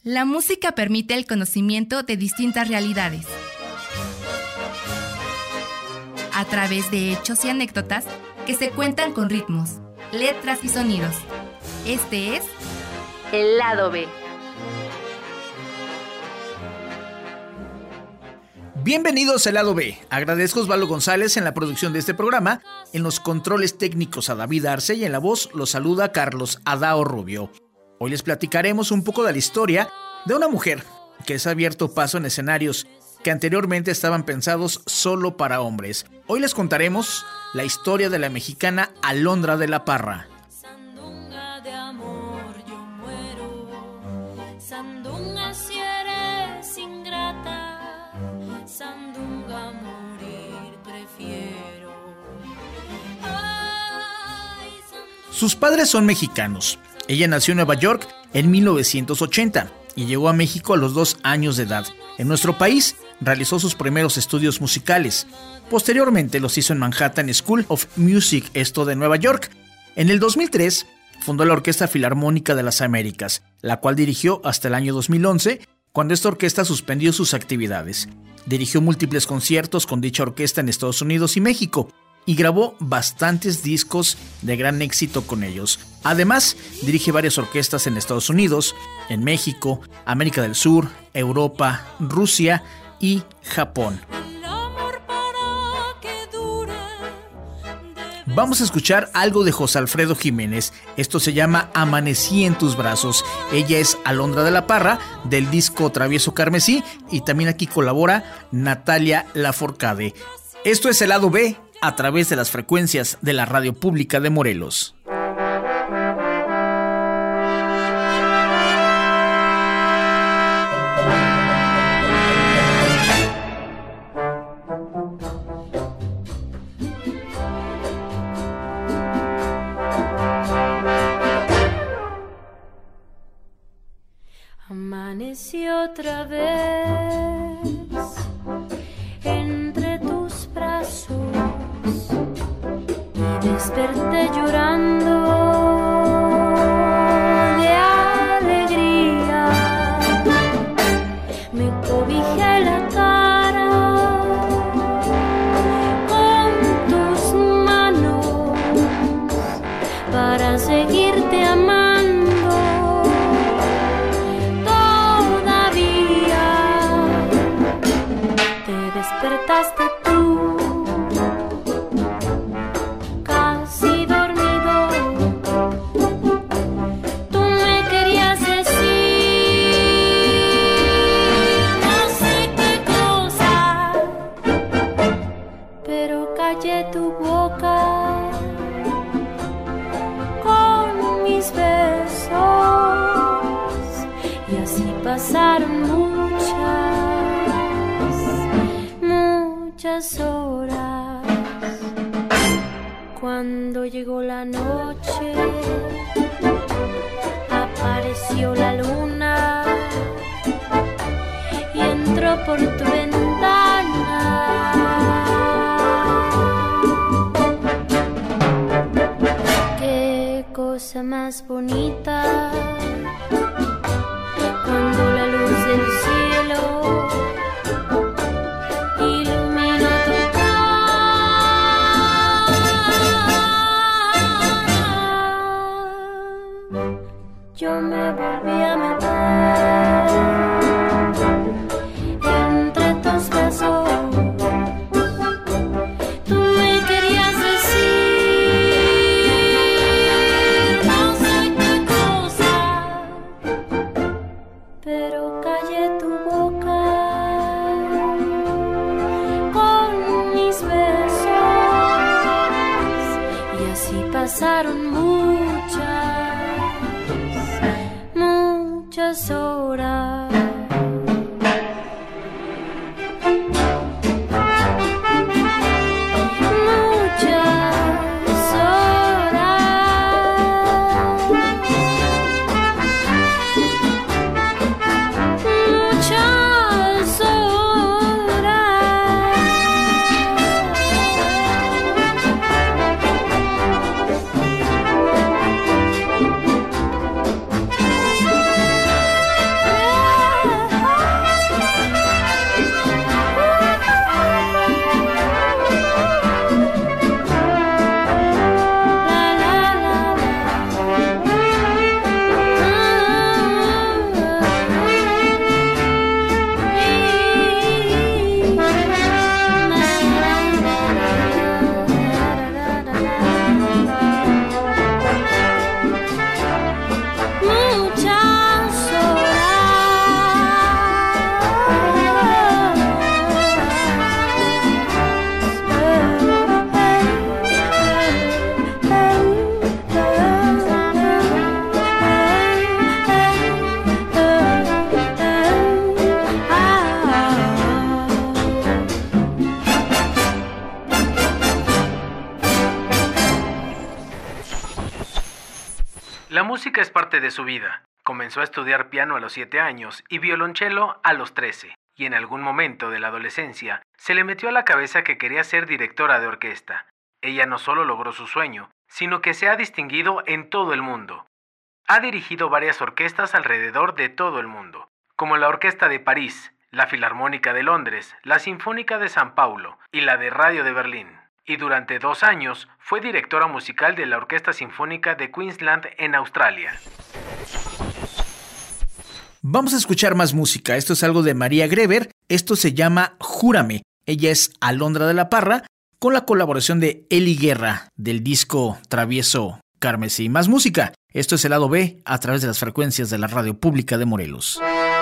La música permite el conocimiento de distintas realidades. A través de hechos y anécdotas que se cuentan con ritmos, letras y sonidos. Este es el lado B. Bienvenidos al lado B. Agradezco a Osvaldo González en la producción de este programa, en los controles técnicos a David Arce y en la voz los saluda Carlos Adao Rubio. Hoy les platicaremos un poco de la historia de una mujer que se ha abierto paso en escenarios que anteriormente estaban pensados solo para hombres. Hoy les contaremos la historia de la mexicana Alondra de la Parra. Sandunga de amor yo muero, sandunga si eres ingrata, sandunga morir prefiero. Ay, Sus padres son mexicanos. Ella nació en Nueva York en 1980 y llegó a México a los 2 años de edad. En nuestro país realizó sus primeros estudios musicales. Posteriormente los hizo en Manhattan School of Music, esto de Nueva York. En el 2003 fundó la Orquesta Filarmónica de las Américas, la cual dirigió hasta el año 2011, cuando esta orquesta suspendió sus actividades. Dirigió múltiples conciertos con dicha orquesta en Estados Unidos y México, y grabó bastantes discos de gran éxito con ellos. Además, dirige varias orquestas en Estados Unidos, en México, América del Sur, Europa, Rusia y Japón. Vamos a escuchar algo de José Alfredo Jiménez. Esto se llama Amanecí en tus brazos. Ella es Alondra de la Parra, del disco Travieso Carmesí, y también aquí colabora Natalia Lafourcade. Esto es el lado B, a través de las frecuencias de la Radio Pública de Morelos. Amanecí otra vez entre tus brazos y desperté llorando de alegría. Me cobijé la cara con tus manos para seguirte amando. Despertaste tú, casi dormido. Tú me querías decir no sé qué cosa, pero callé tu boca con mis besos, y así pasaron muchas horas. Cuando llegó la noche, apareció la luna y entró por tu ventana. Qué cosa más bonita, cuando la luz del cielo yo me volví a meter entre tus brazos. Tú me querías decir no sé qué cosa, pero callé tu boca con mis besos, y así pasaron muchas horas. música es parte de su vida. Comenzó a estudiar piano a los 7 años y violonchelo a los 13, y en algún momento de la adolescencia se le metió a la cabeza que quería ser directora de orquesta. Ella no solo logró su sueño, sino que se ha distinguido en todo el mundo. Ha dirigido varias orquestas alrededor de todo el mundo, como la Orquesta de París, la Filarmónica de Londres, la Sinfónica de San Paulo y la de Radio de Berlín. Y durante 2 años fue directora musical de la Orquesta Sinfónica de Queensland en Australia. Vamos a escuchar más música. Esto es algo de María Greber. Esto se llama Júrame. Ella es Alondra de la Parra, con la colaboración de Eli Guerra, del disco Travieso Carmesí. Más música. Esto es el lado B, a través de las frecuencias de la Radio Pública de Morelos.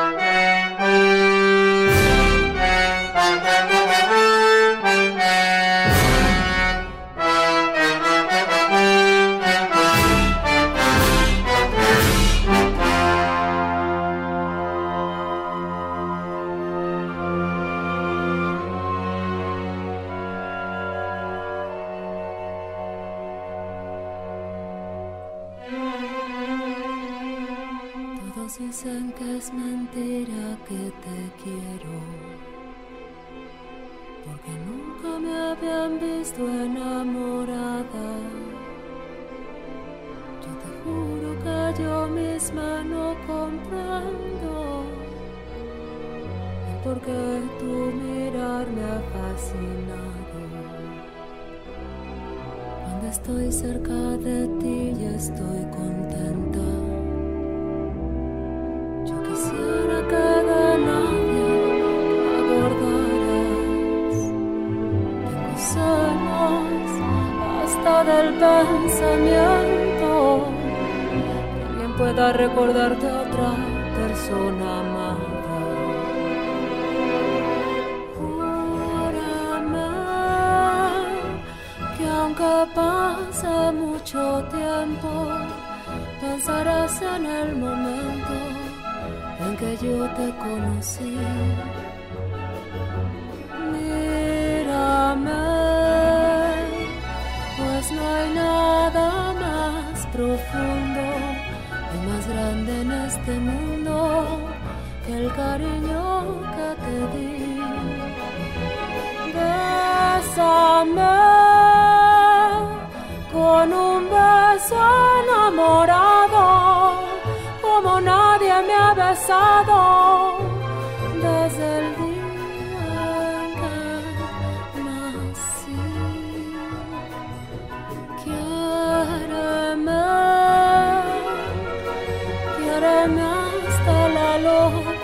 Dicen que es mentira que te quiero, porque nunca me habían visto enamorada. Yo te juro que yo misma no comprendo el por qué tu mirar me ha fascinado. Cuando estoy cerca de ti y estoy contenta, quisiera que de nadie acordaras. Tengo celos hasta del pensamiento que alguien pueda recordarte a otra persona amada. Júrame que aunque pase mucho tiempo, pensarás en el momento en que yo te conocí. Mírame, pues no hay nada más profundo y más grande en este mundo que el cariño que te di. Bésame con un beso enamorado, como nadie me ha besado desde el día en que nací. Quiéreme, quiéreme hasta la locura,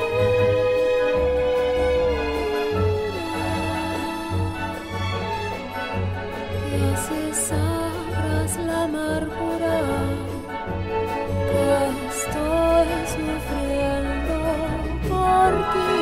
y así sabrás la amargura que estoy sufriendo por ti.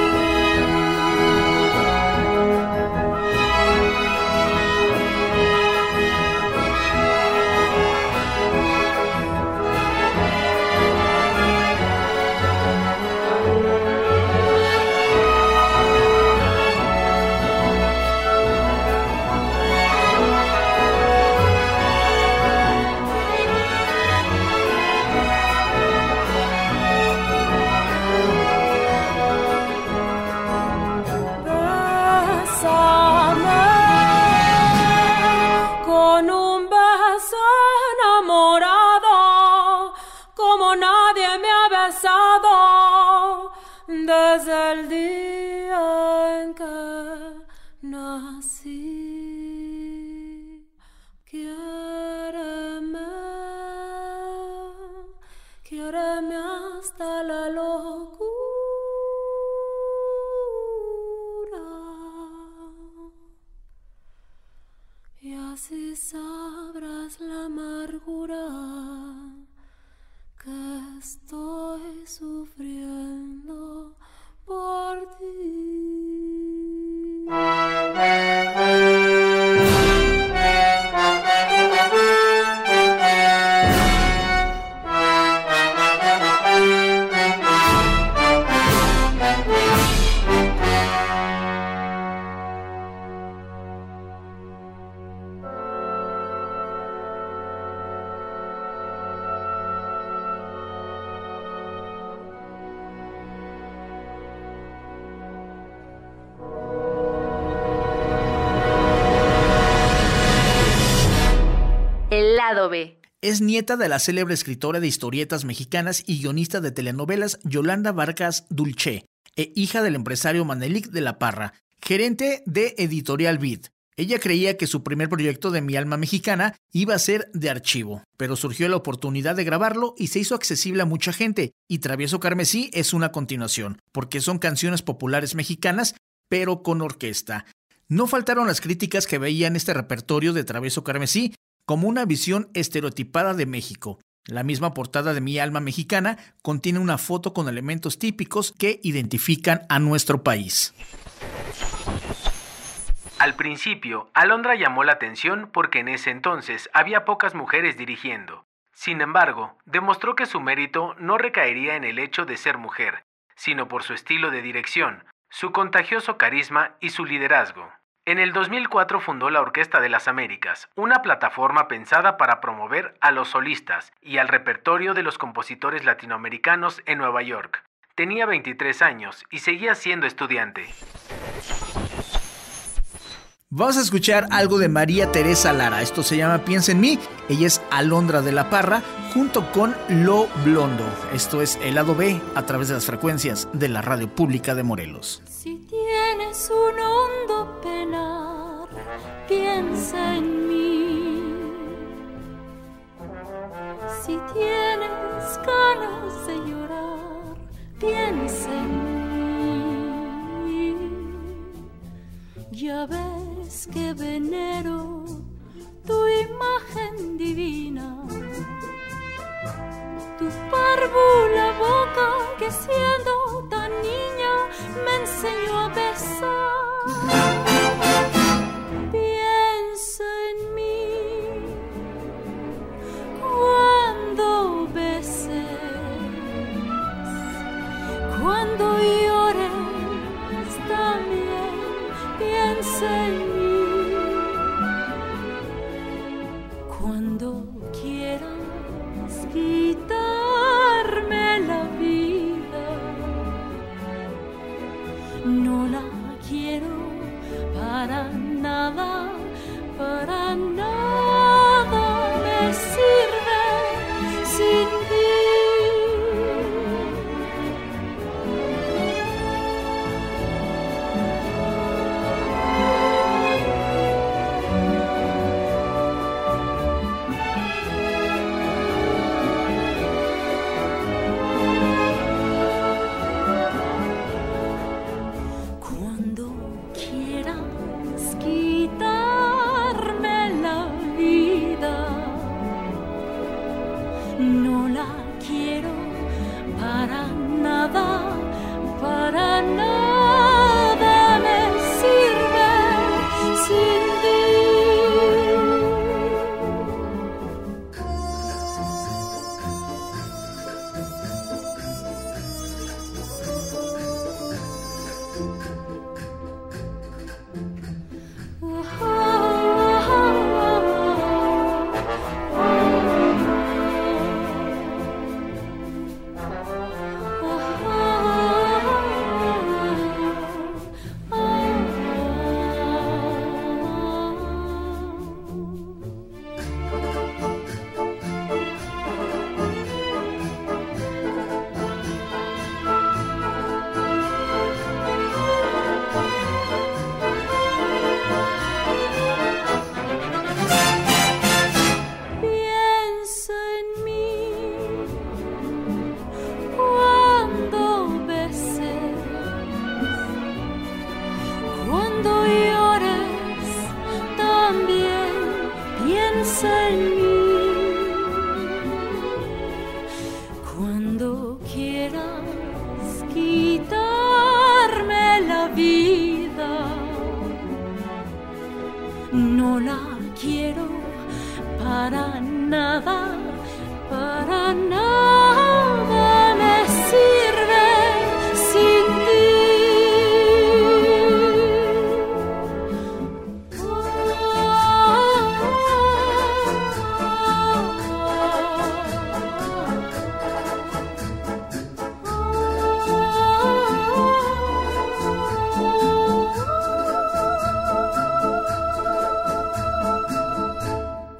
Desde el día en que nací. Quiéreme, quiéreme hasta la locura, y así sabrás la amargura que estoy sufriendo por ti. lado B. Es nieta de la célebre escritora de historietas mexicanas y guionista de telenovelas Yolanda Vargas Dulce, e hija del empresario Manelik de la Parra, gerente de Editorial Vid. Ella creía que su primer proyecto de Mi Alma Mexicana iba a ser de archivo, pero surgió la oportunidad de grabarlo y se hizo accesible a mucha gente, y Travieso Carmesí es una continuación, porque son canciones populares mexicanas, pero con orquesta. No faltaron las críticas que veían este repertorio de Travieso Carmesí como una visión estereotipada de México. La misma portada de Mi Alma Mexicana contiene una foto con elementos típicos que identifican a nuestro país. Al principio, Alondra llamó la atención porque en ese entonces había pocas mujeres dirigiendo. Sin embargo, demostró que su mérito no recaería en el hecho de ser mujer, sino por su estilo de dirección, su contagioso carisma y su liderazgo. En el 2004 fundó la Orquesta de las Américas, una plataforma pensada para promover a los solistas y al repertorio de los compositores latinoamericanos en Nueva York. Tenía 23 años y seguía siendo estudiante. Vamos a escuchar algo de María Teresa Lara. Esto se llama Piensa en mí. Ella es Alondra de la Parra junto con Lo Blondo. Esto es el lado B a través de las frecuencias de la Radio Pública de Morelos. Si tienes un hondo penar, piensa en mí. Si tienes ganas de llorar, piensa en mí. Ya ves que venero tu imagen divina, tu párvula boca que siendo tan niña me enseñó a besar. Piensa en mí cuando beses, cuando llores también piensa en mí. Cuando quieras quitarme la vida, no la quiero para nada, para nada me sirve sin ti. No la quiero para nada, para nada me sirve sin ti.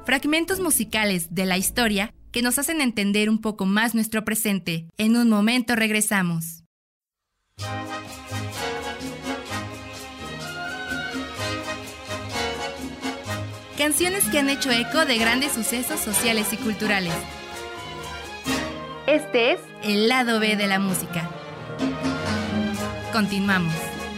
fragmentos musicales de la historia que nos hacen entender un poco más nuestro presente. En un momento regresamos. Canciones que han hecho eco de grandes sucesos sociales y culturales. Este es el lado B de la música. Continuamos.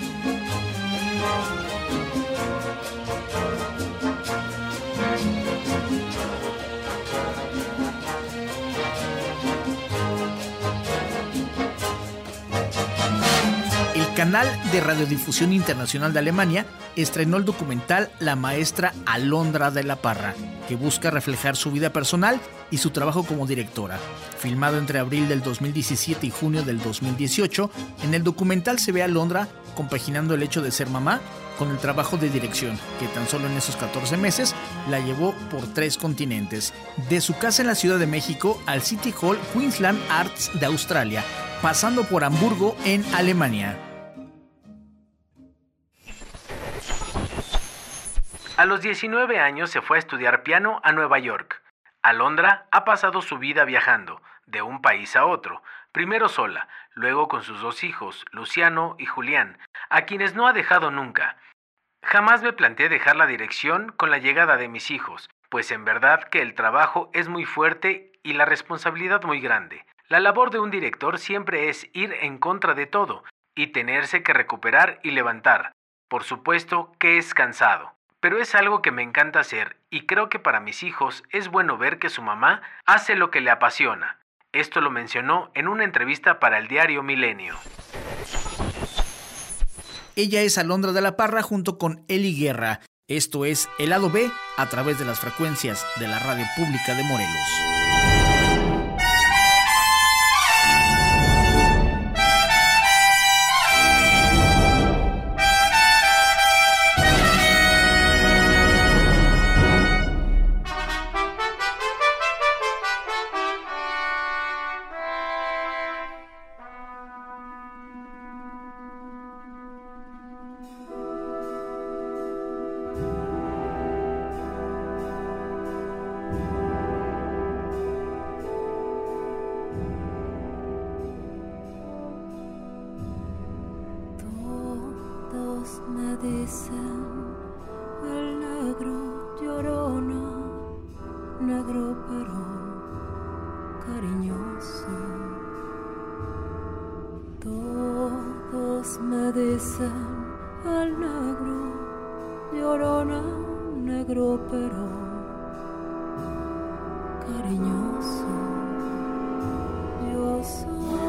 El canal de Radiodifusión Internacional de Alemania estrenó el documental La maestra Alondra de la Parra, que busca reflejar su vida personal y su trabajo como directora. Filmado entre abril del 2017 y junio del 2018, en el documental se ve a Alondra compaginando el hecho de ser mamá con el trabajo de dirección, que tan solo en esos 14 meses la llevó por 3 continentes, de su casa en la Ciudad de México al City Hall Queensland Arts de Australia, pasando por Hamburgo en Alemania. A los 19 años se fue a estudiar piano a Nueva York. Alondra ha pasado su vida viajando, de un país a otro, primero sola, luego con sus 2 hijos, Luciano y Julián, a quienes no ha dejado nunca. Jamás me planteé dejar la dirección con la llegada de mis hijos, pues en verdad que el trabajo es muy fuerte y la responsabilidad muy grande. La labor de un director siempre es ir en contra de todo y tenerse que recuperar y levantar. Por supuesto que es cansado, pero es algo que me encanta hacer y creo que para mis hijos es bueno ver que su mamá hace lo que le apasiona. Esto lo mencionó en una entrevista para el diario Milenio. Ella es Alondra de la Parra junto con Eli Guerra. Esto es El Lado B a través de las frecuencias de la Radio Pública de Morelos. Me dicen el negro llorona, negro pero cariñoso. Todos me dicen el negro llorona, negro pero cariñoso. Yo soy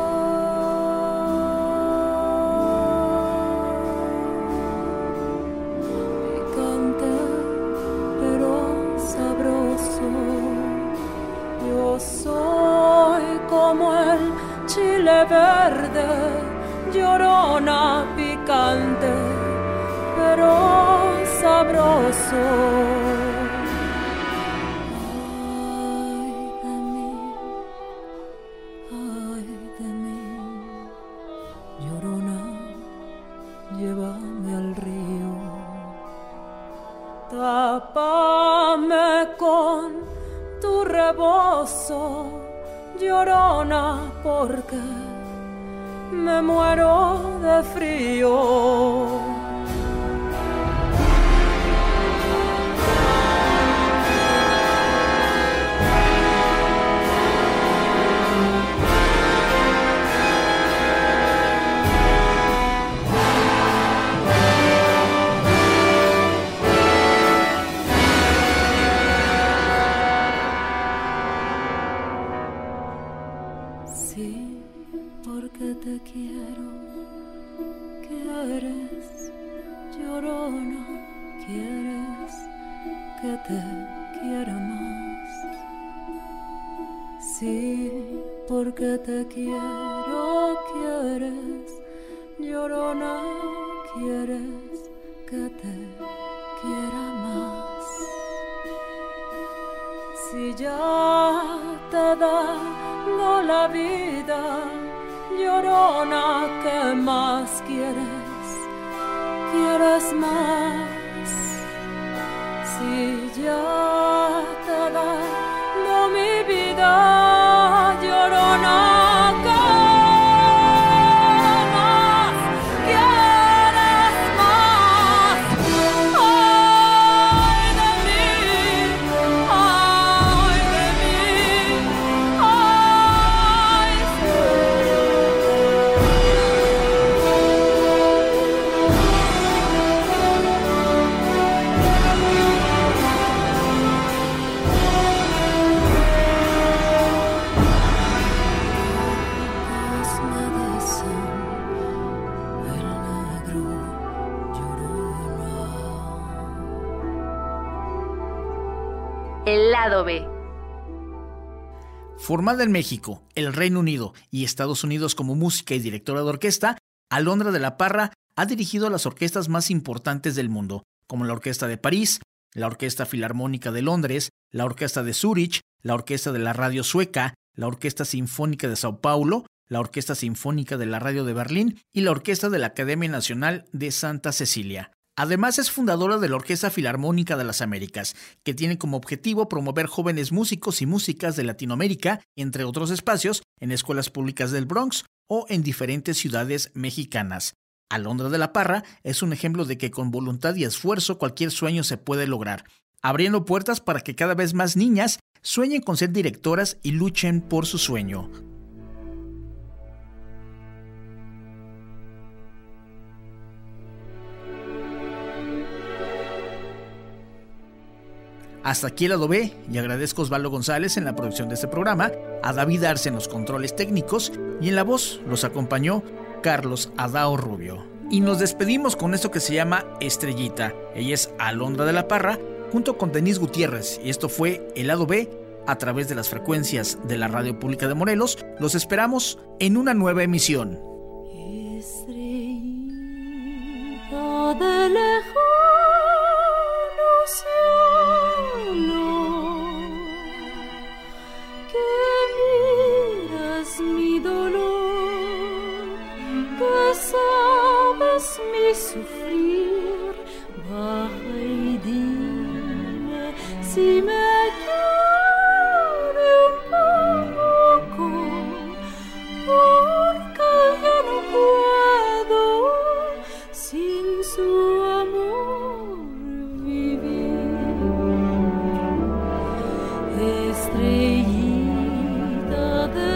chile verde, llorona, picante, pero sabroso. Ay de mí, llorona, llévame al río, tápame con tu rebozo, llorona, porque me muero de frío. Sí, porque te quiero, quieres, llorona, quieres que te quiera más. Sí, porque te quiero, quieres, llorona, quieres que te quiera más. Si ya te da la vida, llorona, ¿qué más quieres? ¿Quieres más? Si ya El lado B. Formada en México, el Reino Unido y Estados Unidos como música y directora de orquesta, Alondra de la Parra ha dirigido las orquestas más importantes del mundo, como la Orquesta de París, la Orquesta Filarmónica de Londres, la Orquesta de Zúrich, la Orquesta de la Radio Sueca, la Orquesta Sinfónica de Sao Paulo, la Orquesta Sinfónica de la Radio de Berlín y la Orquesta de la Academia Nacional de Santa Cecilia. Además, es fundadora de la Orquesta Filarmónica de las Américas, que tiene como objetivo promover jóvenes músicos y músicas de Latinoamérica, entre otros espacios, en escuelas públicas del Bronx o en diferentes ciudades mexicanas. Alondra de la Parra es un ejemplo de que con voluntad y esfuerzo cualquier sueño se puede lograr, abriendo puertas para que cada vez más niñas sueñen con ser directoras y luchen por su sueño. Hasta aquí el lado B, y agradezco a Osvaldo González en la producción de este programa, a David Arce en los controles técnicos, y en la voz los acompañó Carlos Adao Rubio. Y nos despedimos con esto que se llama Estrellita. Ella es Alondra de la Parra, junto con Denise Gutiérrez, y esto fue el lado B a través de las frecuencias de la Radio Pública de Morelos. Los esperamos en una nueva emisión. Estrellita de lejano cielo, que miras mi dolor, que sabes mi sufrir, baja y dime si me quiere un poco, porque yo no puedo sin su amor vivir. Estrellita de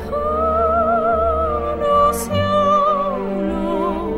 lejano cielo,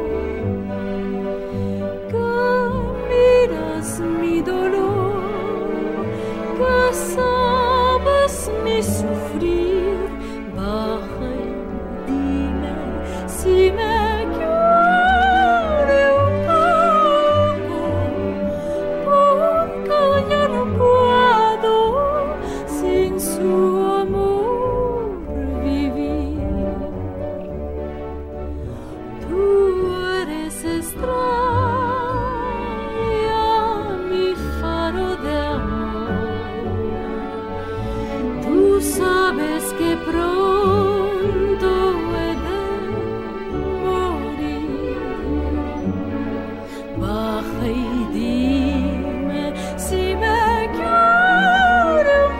que miras mi dolor, que sabes mi sufrir, baja y dime si me quiere un poco, porque ya no puedo sin su amor vivir. Tú eres estrella, mi faro de amor. Tú sabes que pronto he de morir. Baja y dime si me quiere un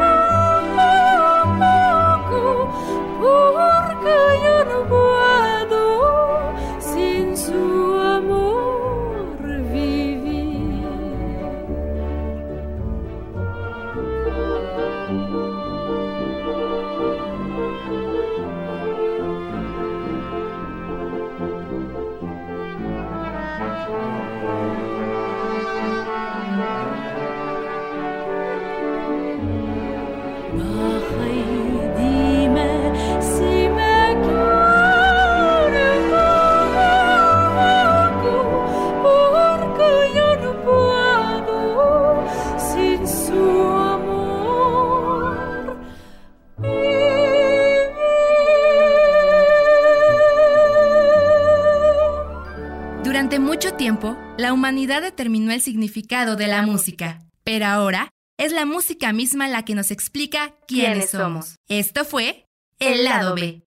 poco, porque yo no puedo sin su amor vivir. Baja y dime si me quiere un poco, porque yo no puedo sin su amor vivir. Durante mucho tiempo, la humanidad determinó el significado de la música, pero ahora es la música misma la que nos explica quiénes somos. Esto fue El Lado B.